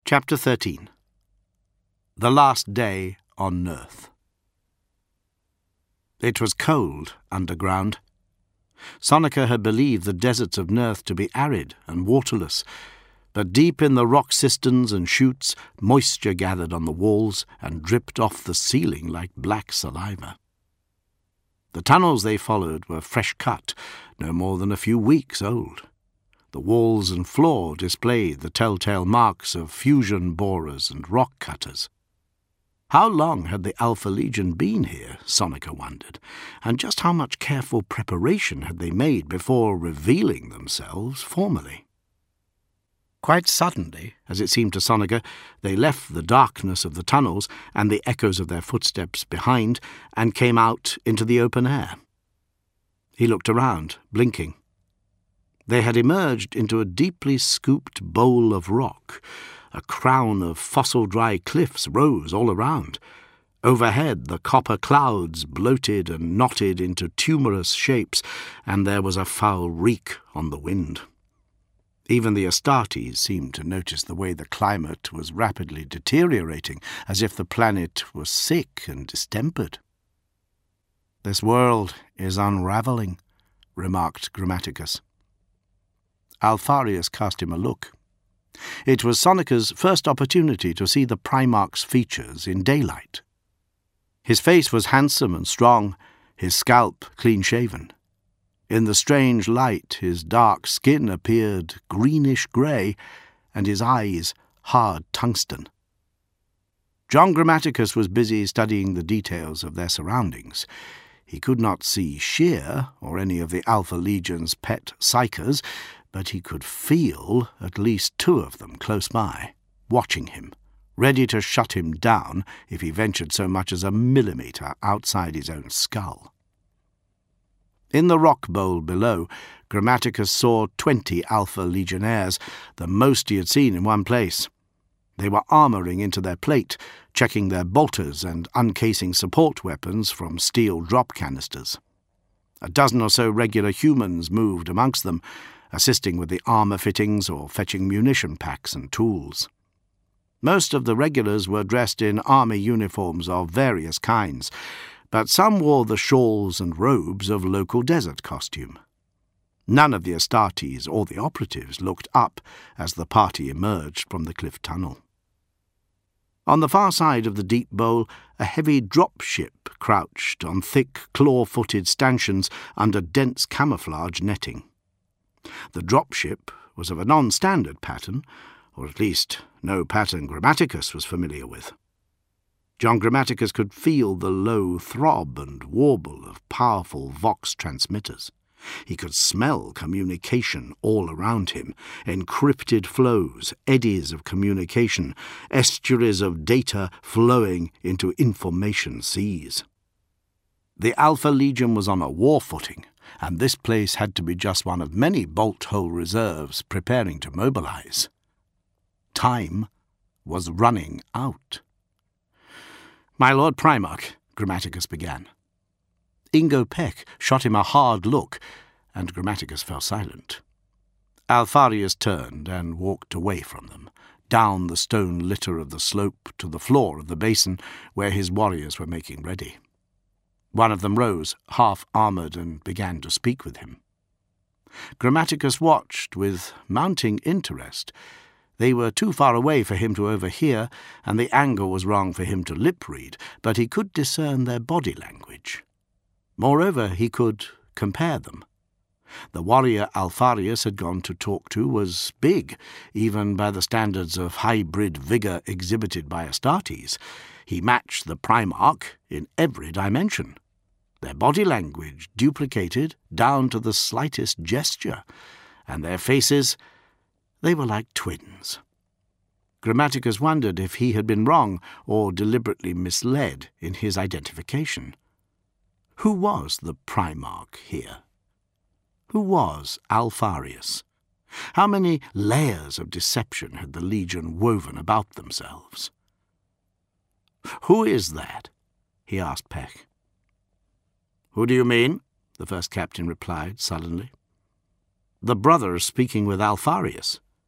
Chapter 13. The Last Day on Nurth. It was cold underground. Sonika had believed the deserts of Nurth to be arid and waterless, but deep in the rock cisterns and chutes, moisture gathered on the walls and dripped off the ceiling like black saliva. The tunnels they followed were fresh cut, no more than a few weeks old. The walls and floor displayed the telltale marks of fusion borers and rock cutters. How long had the Alpha Legion been here, Sonika wondered, and just how much careful preparation had they made before revealing themselves formally? Quite suddenly, as it seemed to Sonika, they left the darkness of the tunnels and the echoes of their footsteps behind and came out into the open air. He looked around, blinking. They had emerged into a deeply scooped bowl of rock. A crown of fossil-dry cliffs rose all around. Overhead, the copper clouds bloated and knotted into tumorous shapes, and there was a foul reek on the wind. Even the Astartes seemed to notice the way the climate was rapidly deteriorating, as if the planet was sick and distempered. "This world is unravelling," remarked Grammaticus. Alpharius cast him a look. It was Sonika's first opportunity to see the Primarch's features in daylight. His face was handsome and strong, his scalp clean-shaven. In the strange light, his dark skin appeared greenish-grey, and his eyes hard tungsten. John Grammaticus was busy studying the details of their surroundings. He could not see Shear or any of the Alpha Legion's pet psychers, but he could feel at least two of them close by, watching him, ready to shut him down if he ventured so much as a millimetre outside his own skull. In the rock bowl below, Grammaticus saw 20 Alpha Legionnaires, the most he had seen in one place. They were armouring into their plate, checking their bolters and uncasing support weapons from steel drop canisters. A dozen or so regular humans moved amongst them, assisting with the armour fittings or fetching munition packs and tools. Most of the regulars were dressed in army uniforms of various kinds, but some wore the shawls and robes of local desert costume. None of the Astartes or the operatives looked up as the party emerged from the cliff tunnel. On the far side of the deep bowl, a heavy dropship crouched on thick, claw-footed stanchions under dense camouflage netting. The dropship was of a non-standard pattern, or at least no pattern Grammaticus was familiar with. John Grammaticus could feel the low throb and warble of powerful Vox transmitters. He could smell communication all around him, encrypted flows, eddies of communication, estuaries of data flowing into information seas. The Alpha Legion was on a war footing, and this place had to be just one of many bolt-hole reserves preparing to mobilize. Time was running out. "My Lord Primarch," Grammaticus began. Ingo Peck shot him a hard look, and Grammaticus fell silent. Alpharius turned and walked away from them, down the stone litter of the slope to the floor of the basin where his warriors were making ready. One of them rose, half-armoured, and began to speak with him. Grammaticus watched with mounting interest. They were too far away for him to overhear, and the angle was wrong for him to lip-read, but he could discern their body language. Moreover, he could compare them. The warrior Alpharius had gone to talk to was big, even by the standards of hybrid vigour exhibited by Astartes. He matched the Primarch in every dimension. Their body language duplicated down to the slightest gesture, and their faces, they were like twins. Grammaticus wondered if he had been wrong or deliberately misled in his identification. Who was the Primarch here? Who was Alpharius? How many layers of deception had the Legion woven about themselves? "Who is that?" he asked Peck. "Who do you mean?" the first captain replied sullenly. "The brother speaking with Alpharius."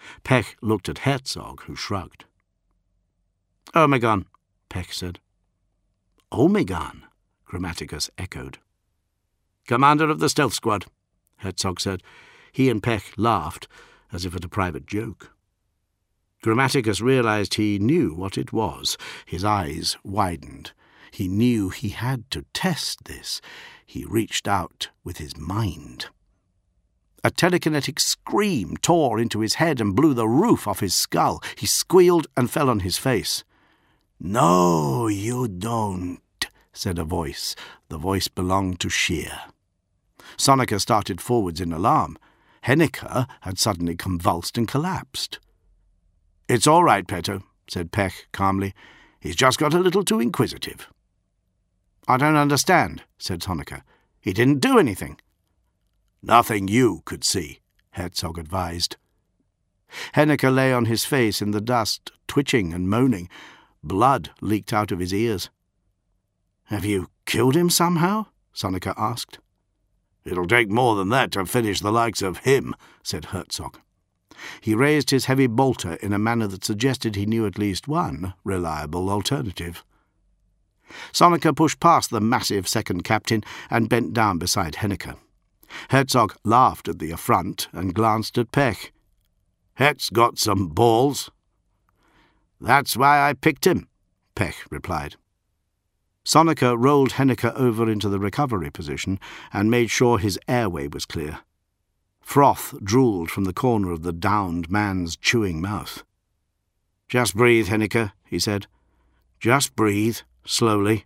Pech looked at Herzog, who shrugged. "Omegon," Pech said. "Omegon," Grammaticus echoed. "Commander of the stealth squad," Herzog said. He and Pech laughed, as if at a private joke. Grammaticus realized he knew what it was. His eyes widened. He knew he had to test this. He reached out with his mind. A telekinetic scream tore into his head and blew the roof off his skull. He squealed and fell on his face. "No, you don't," said a voice. The voice belonged to Scheer. Sonika started forwards in alarm. Henniker had suddenly convulsed and collapsed. "It's all right, Peto," said Pech calmly. "He's just got a little too inquisitive." "I don't understand," said Sonika. "He didn't do anything." "Nothing you could see," Herzog advised. Henniker lay on his face in the dust, twitching and moaning. Blood leaked out of his ears. "Have you killed him somehow?" Sonika asked. "It'll take more than that to finish the likes of him," said Herzog. He raised his heavy bolter in a manner that suggested he knew at least one reliable alternative. Sonika pushed past the massive second captain and bent down beside Henniker. Herzog laughed at the affront and glanced at Pech. "Het's got some balls." "That's why I picked him," Pech replied. Sonika rolled Henniker over into the recovery position and made sure his airway was clear. Froth drooled from the corner of the downed man's chewing mouth. "Just breathe, Henniker," he said. "Just breathe, slowly."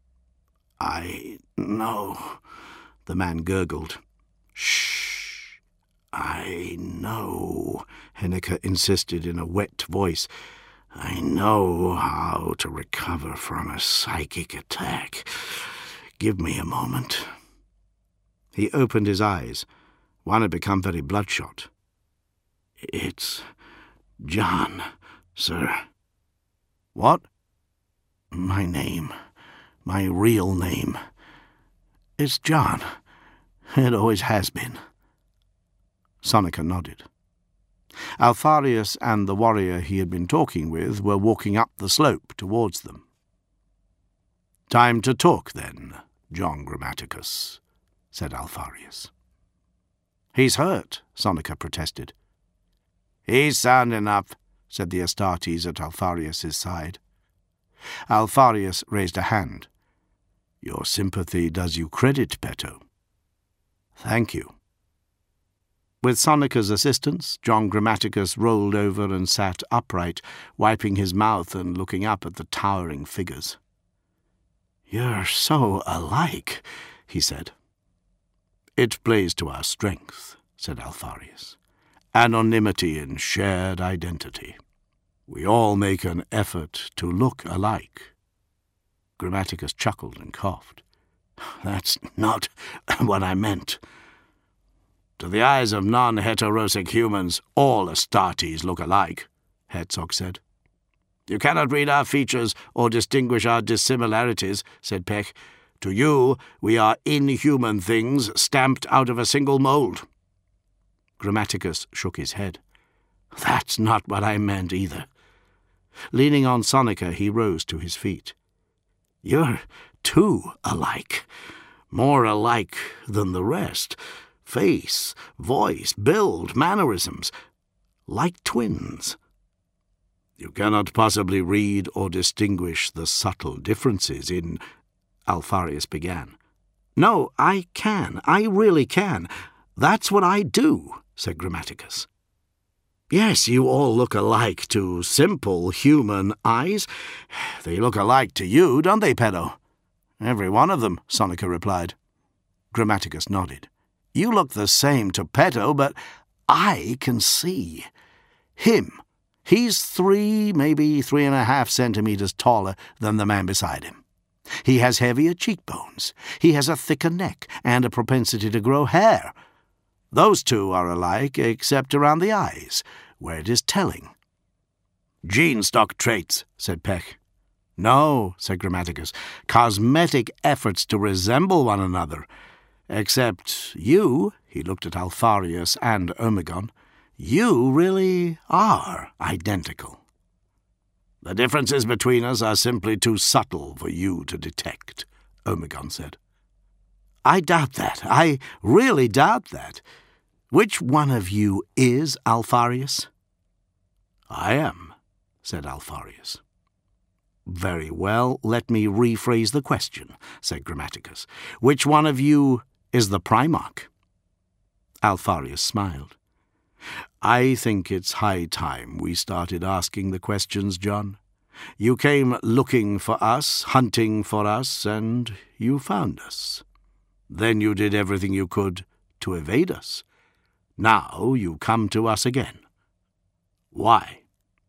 "I know," the man gurgled. "Shh, I know," Henniker insisted in a wet voice. "I know how to recover from a psychic attack. Give me a moment." He opened his eyes. One had become very bloodshot. "It's John, sir." "What?" "My name. My real name. It's John. It always has been." Sonika nodded. Alfarius and the warrior he had been talking with were walking up the slope towards them. "Time to talk, then, John Grammaticus," said Alfarius. "He's hurt," Sonika protested. "He's sound enough," said the Astartes at Alfarius's side. Alfarius raised a hand. "Your sympathy does you credit, Peto." "Thank you." With Sonika's assistance, John Grammaticus rolled over and sat upright, wiping his mouth and looking up at the towering figures. "You're so alike," he said. "It plays to our strength," said Alfarius. "Anonymity and shared identity. We all make an effort to look alike." Grammaticus chuckled and coughed. "That's not what I meant. To the eyes of non-heterosic humans, all Astartes look alike," Herzog said. "You cannot read our features or distinguish our dissimilarities," said Pech. "To you, we are inhuman things stamped out of a single mould." Grammaticus shook his head. "That's not what I meant either." Leaning on Sonika, he rose to his feet. "You're too alike. More alike than the rest. Face, voice, build, mannerisms. Like twins." "You cannot possibly read or distinguish the subtle differences in—" Alfarius began. "No, I can. I really can. That's what I do," said Grammaticus. "Yes, you all look alike to simple human eyes. They look alike to you, don't they, Pedo?" "Every one of them," Sonika replied. Grammaticus nodded. "You look the same to Peto, but I can see. Him. He's 3, maybe 3.5 centimeters taller than the man beside him. He has heavier cheekbones. He has a thicker neck and a propensity to grow hair. Those two are alike, except around the eyes, where it is telling." "Gene stock traits," said Pech. "No," said Grammaticus. "Cosmetic efforts to resemble one another. Except you," he looked at Alfarius and Omegon, You really are identical. The differences between us are simply too subtle for you to detect, Omegon said. I doubt that. I really doubt that. Which one of you is Alpharius? I am, said Alpharius. Very well, let me rephrase the question, said Grammaticus. Which one of you is the Primarch? Alpharius smiled. I think it's high time we started asking the questions, John. You came looking for us, hunting for us, and you found us. Then you did everything you could to evade us. Now you come to us again. Why?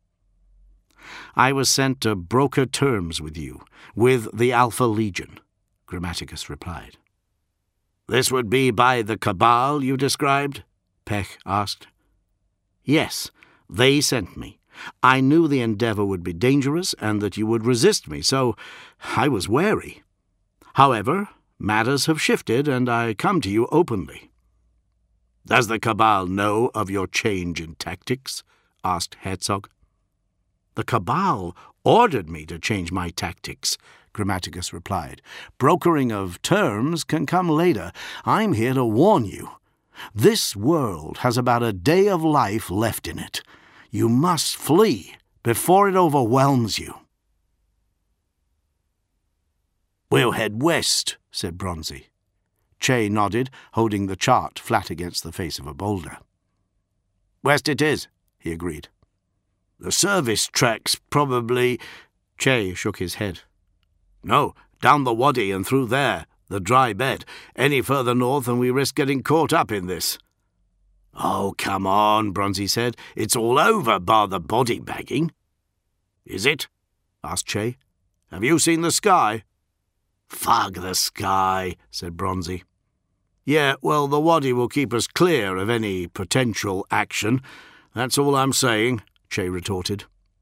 I was sent to broker terms with you, with the Alpha Legion, Grammaticus replied. This would be by the Cabal you described? Pech asked. Yes, they sent me. I knew the endeavour would be dangerous and that you would resist me, so I was wary. However, matters have shifted and I come to you openly. Does the Cabal know of your change in tactics? Asked Herzog. The Cabal ordered me to change my tactics, Grammaticus replied. Brokering of terms can come later. I'm here to warn you. This world has about a day of life left in it. You must flee before it overwhelms you. We'll head west, said Bronzy. Che nodded, holding the chart flat against the face of a boulder. West it is, he agreed. The service track's probably... Che shook his head. No, down the wadi and through there, the dry bed. Any further north and we risk getting caught up in this. Oh, come on, Bronzy said. It's all over, bar the body bagging. Is it? Asked Che. Have you seen the sky? Fug the sky, said Bronzy. Yeah, well, the wadi will keep us clear of any potential action. That's all I'm saying, Che retorted.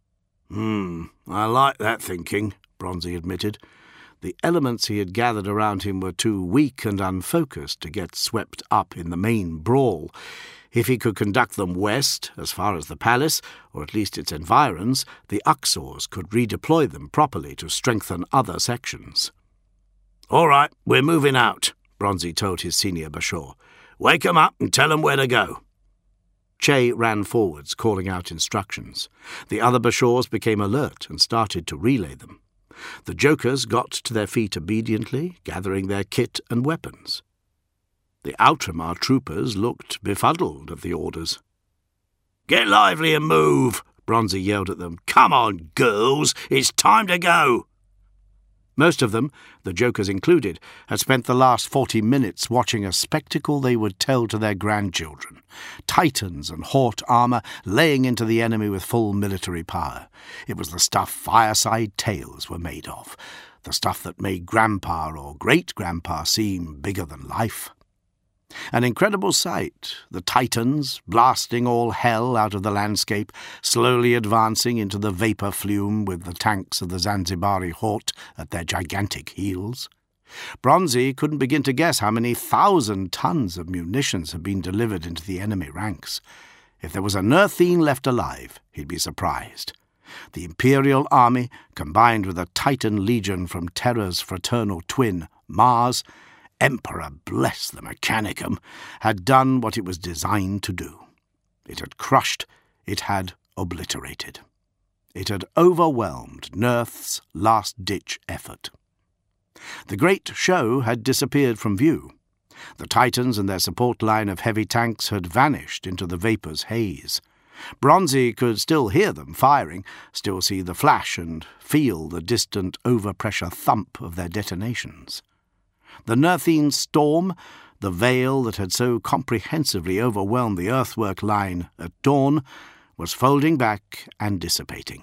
I like that thinking, Bronzy admitted. The elements he had gathered around him were too weak and unfocused to get swept up in the main brawl. If he could conduct them west, as far as the palace, or at least its environs, the Uxors could redeploy them properly to strengthen other sections. All right, we're moving out, Bronzy told his senior Bashor. Wake 'em up and tell 'em where to go. Che ran forwards, calling out instructions. The other Bashors became alert and started to relay them. The Jokers got to their feet obediently, gathering their kit and weapons. The Outramar troopers looked befuddled at the orders. Get lively and move, Bronzy yelled at them. Come on, girls, it's time to go. Most of them, the Jokers included, had spent the last 40 minutes watching a spectacle they would tell to their grandchildren. Titans and Hort armour laying into the enemy with full military power. It was the stuff fireside tales were made of, the stuff that made Grandpa or Great-Grandpa seem bigger than life. An incredible sight, the Titans blasting all hell out of the landscape, slowly advancing into the vapour flume with the tanks of the Zanzibari Hort at their gigantic heels. Bronzy couldn't begin to guess how many 1,000 tons of munitions had been delivered into the enemy ranks. If there was a Nerthine left alive, he'd be surprised. The Imperial army, combined with a Titan legion from Terra's fraternal twin, Mars, Emperor bless the Mechanicum, had done what it was designed to do. It had crushed, it had obliterated. It had overwhelmed Nerth's last-ditch effort. The great show had disappeared from view. The Titans and their support line of heavy tanks had vanished into the vapour's haze. Bronzy could still hear them firing, still see the flash and feel the distant overpressure thump of their detonations. The Nerthine storm, the veil that had so comprehensively overwhelmed the earthwork line at dawn, was folding back and dissipating.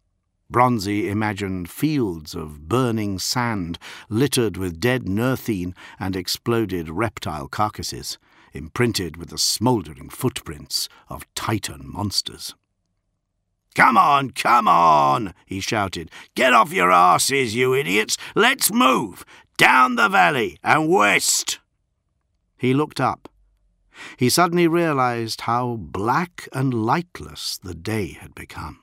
Bronzy imagined fields of burning sand littered with dead Nerthine and exploded reptile carcasses, imprinted with the smouldering footprints of Titan monsters. Come on, he shouted. Get off your arses, you idiots. Let's move. Down the valley and west. He looked up. He suddenly realized how black and lightless the day had become.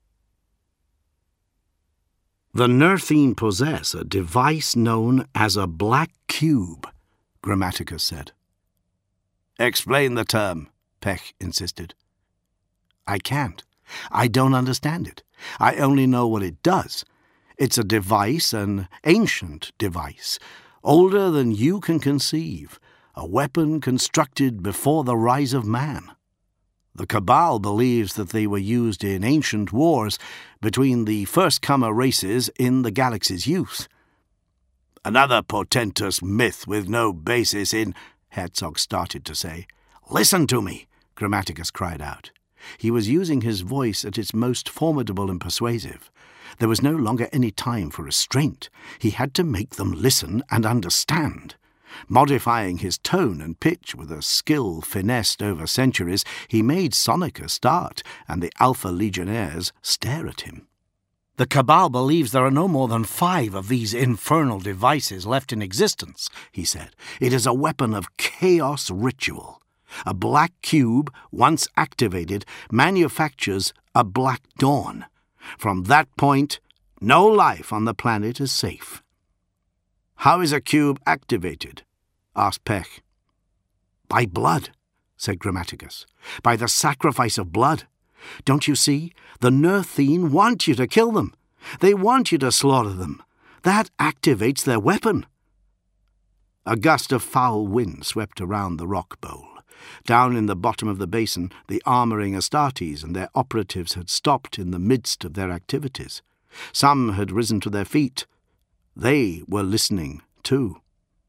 The Nerthine possess a device known as a black cube, Grammaticus said. Explain the term, Pech insisted. I can't. I don't understand it. I only know what it does. It's a device, an ancient device, older than you can conceive, a weapon constructed before the rise of man. The Cabal believes that they were used in ancient wars between the first-comer races in the galaxy's youth. Another portentous myth with no basis in, Herzog started to say. Listen to me, Grammaticus cried out. He was using his voice at its most formidable and persuasive. There was no longer any time for restraint. He had to make them listen and understand. Modifying his tone and pitch with a skill finessed over centuries, he made Sonika start, and the Alpha Legionnaires stare at him. The Cabal believes there are no more than 5 of these infernal devices left in existence, he said. It is a weapon of chaos ritual. A black cube, once activated, manufactures a black dawn. From that point, no life on the planet is safe. How is a cube activated? Asked Pech. By blood, said Grammaticus. By the sacrifice of blood. Don't you see? The Nerthine want you to kill them. They want you to slaughter them. That activates their weapon. A gust of foul wind swept around the rock bowl. Down in the bottom of the basin, the armouring Astartes and their operatives had stopped in the midst of their activities. Some had risen to their feet. They were listening, too.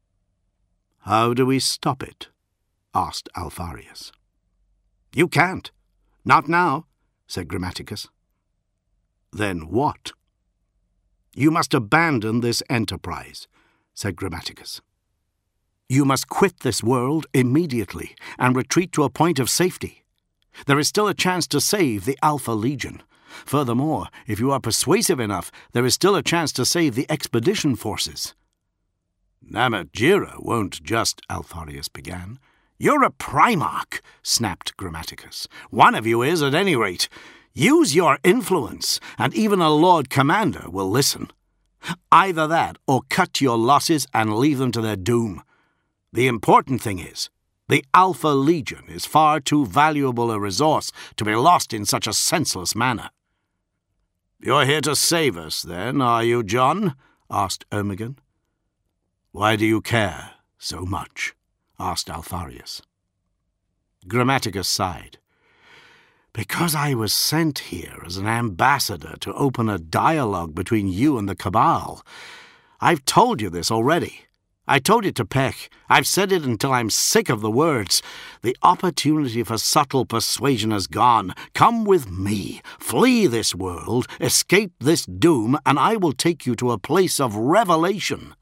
How do we stop it? Asked Alpharius. You can't. Not now, said Grammaticus. Then what? You must abandon this enterprise, said Grammaticus. You must quit this world immediately and retreat to a point of safety. There is still a chance to save the Alpha Legion. Furthermore, if you are persuasive enough, there is still a chance to save the expedition forces. Namatjira won't just, Alpharius began. You're a Primarch, snapped Grammaticus. One of you is, at any rate. Use your influence, and even a Lord Commander will listen. Either that, or cut your losses and leave them to their doom. The important thing is, the Alpha Legion is far too valuable a resource to be lost in such a senseless manner. You're here to save us, then, are you, John? Asked Ermegan. Why do you care so much? Asked Alpharius. Grammaticus sighed. Because I was sent here as an ambassador to open a dialogue between you and the Cabal. I've told you this already. I told it to Pech. I've said it until I'm sick of the words. The opportunity for subtle persuasion has gone. Come with me. Flee this world, escape this doom, and I will take you to a place of revelation.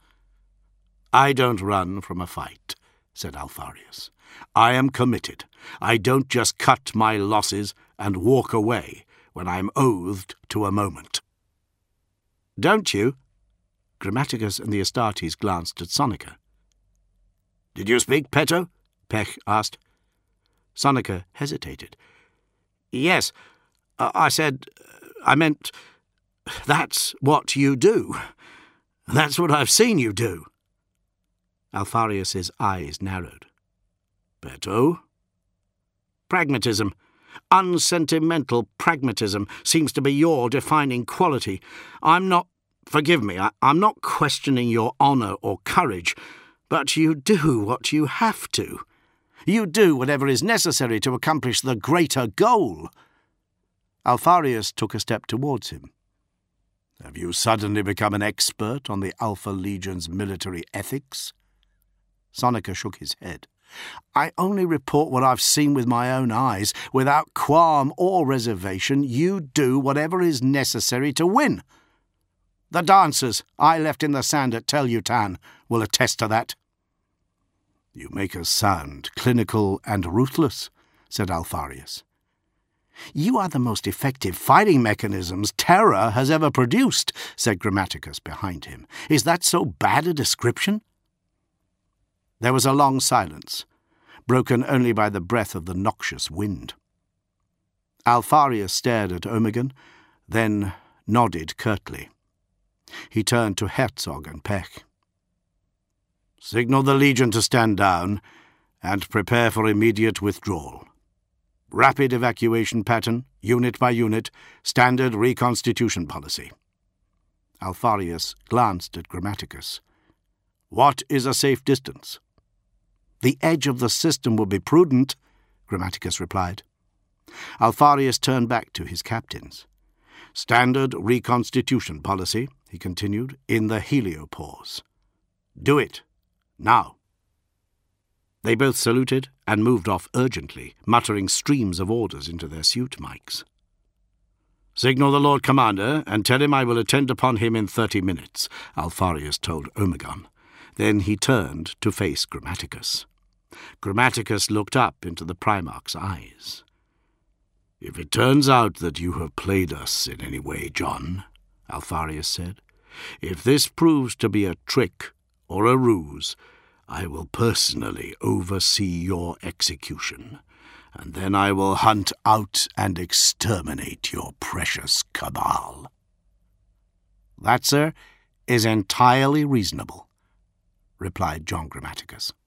I don't run from a fight, said Alpharius. I am committed. I don't just cut my losses and walk away when I'm oathed to a moment. Don't you? Grammaticus and the Astartes glanced at Sonika. Did you speak, Peto? Pech asked. Sonika hesitated. Yes, I meant, that's what you do. That's what I've seen you do. Alpharius's eyes narrowed. Peto? Pragmatism. Unsentimental pragmatism seems to be your defining quality. Forgive me, I'm not questioning your honour or courage, but you do what you have to. You do whatever is necessary to accomplish the greater goal. Alpharius took a step towards him. Have you suddenly become an expert on the Alpha Legion's military ethics? Sonika shook his head. I only report what I've seen with my own eyes. Without qualm or reservation, you do whatever is necessary to win. The dancers I left in the sand at Tel Utan will attest to that. You make us sound clinical and ruthless, said Alpharius. You are the most effective fighting mechanisms Terra has ever produced, said Grammaticus behind him. Is that so bad a description? There was a long silence. broken only by the breath of the noxious wind. Alpharius stared at Omegon, then nodded curtly. He turned to Herzog and Pech. "Signal the Legion to stand down and prepare for immediate withdrawal. Rapid evacuation pattern, unit by unit, standard reconstitution policy." Alpharius glanced at Grammaticus. "What is a safe distance?" "The edge of the system will be prudent," Grammaticus replied. Alpharius turned back to his captains. "Standard reconstitution policy," he continued, "in the heliopause. Do it. Now." They both saluted and moved off urgently, muttering streams of orders into their suit mics. "Signal the Lord Commander and tell him I will attend upon him in 30 minutes, Alpharius told Omegon. Then he turned to face Grammaticus. Grammaticus looked up into the Primarch's eyes. "If it turns out that you have played us in any way, John," Alpharius said, "if this proves to be a trick or a ruse, I will personally oversee your execution, and then I will hunt out and exterminate your precious cabal." "That, sir, is entirely reasonable," replied John Grammaticus.